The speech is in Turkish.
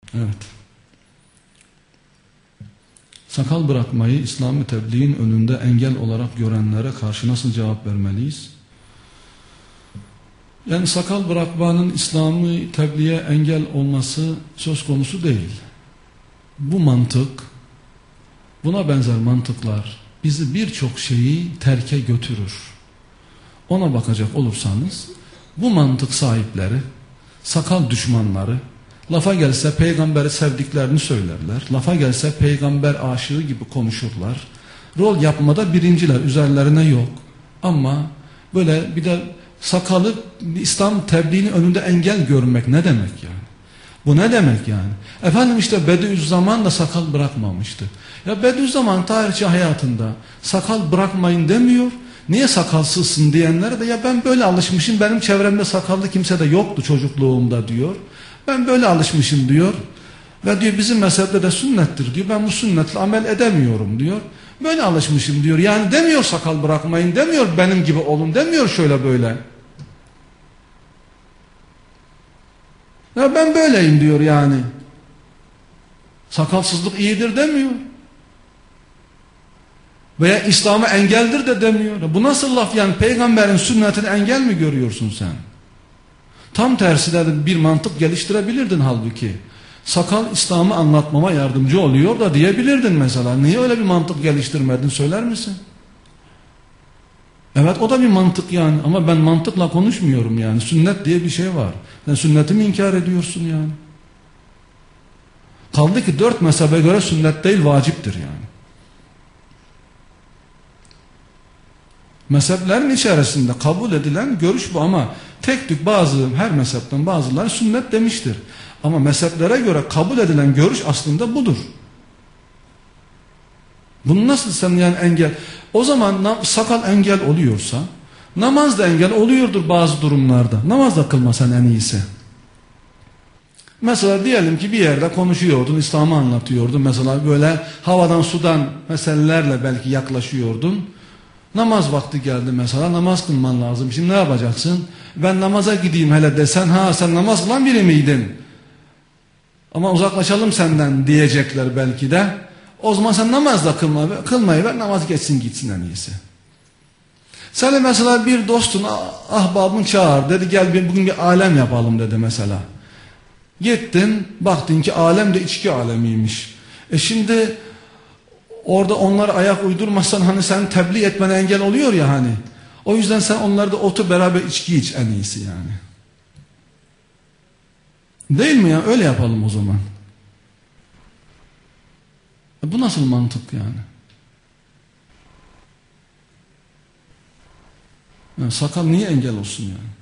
Evet. Sakal bırakmayı İslami tebliğin önünde engel olarak görenlere karşı nasıl cevap vermeliyiz? Yani sakal bırakmanın İslami tebliğe engel olması söz konusu değil. Bu mantık, buna benzer mantıklar bizi birçok şeyi terke götürür. Ona bakacak olursanız bu mantık sahipleri, sakal düşmanları, lafa gelse peygamberi sevdiklerini söylerler. Lafa gelse peygamber aşığı gibi konuşurlar. Rol yapmada birinciler, üzerlerine yok. Ama böyle bir de sakalı İslam tebliğinin önünde engel görmek ne demek yani? Bu ne demek yani? Efendim işte Bediüzzaman da sakal bırakmamıştı. Ya Bediüzzaman tarihçi hayatında sakal bırakmayın demiyor. Niye sakalsızsın diyenlere de ya ben böyle alışmışım, benim çevremde sakallı kimse de yoktu çocukluğumda diyor. Ben böyle alışmışım diyor. Ve diyor bizim mezhepte de sünnettir diyor. Ben bu sünnetle amel edemiyorum diyor. Böyle alışmışım diyor. Yani demiyor sakal bırakmayın, demiyor benim gibi olun, demiyor şöyle böyle. Ya ben böyleyim diyor yani. Sakalsızlık iyidir demiyor. Veya İslam'a engeldir de demiyor. Bu nasıl laf yani? Peygamberin sünnetini engel mi görüyorsun sen? Tam tersi de bir mantık geliştirebilirdin halbuki. Sakal İslam'ı anlatmama yardımcı oluyor da diyebilirdin mesela. Niye öyle bir mantık geliştirmedin, söyler misin? Evet, o da bir mantık yani, ama ben mantıkla konuşmuyorum yani. Sünnet diye bir şey var. Sen sünneti mi inkar ediyorsun yani? Kaldı ki 4 mezhebe göre sünnet değil, vaciptir yani. Mezheplerin içerisinde kabul edilen görüş bu, ama tek tük her mezhepten bazıları sünnet demiştir. Ama mezheplere göre kabul edilen görüş aslında budur. Bunu nasıl sen yani engel? O zaman sakal engel oluyorsa namaz da engel oluyordur bazı durumlarda. Namaz da kılmasan en iyisi. Mesela diyelim ki bir yerde konuşuyordun, İslam'ı anlatıyordun. Mesela böyle havadan sudan meselelerle belki yaklaşıyordun. Namaz vakti geldi mesela, namaz kılman lazım. Şimdi ne yapacaksın? Ben namaza gideyim hele desen, ha sen namaz kılan biri miydin? Ama uzaklaşalım senden diyecekler belki de. O zaman sen namaz da kılmayı ver, namaz geçsin gitsin en iyisi. Sen mesela bir dostun, ahbabın çağır, dedi gel bugün bir alem yapalım dedi mesela. Gittin, baktın ki alem de içki alemiymiş. Şimdi orada onlara ayak uydurmazsan hani sen tebliğ etmene engel oluyor ya hani. O yüzden sen onlarda otur beraber içki iç en iyisi yani. Değil mi ya? Öyle yapalım o zaman. Bu nasıl mantık yani? Sakal niye engel olsun yani?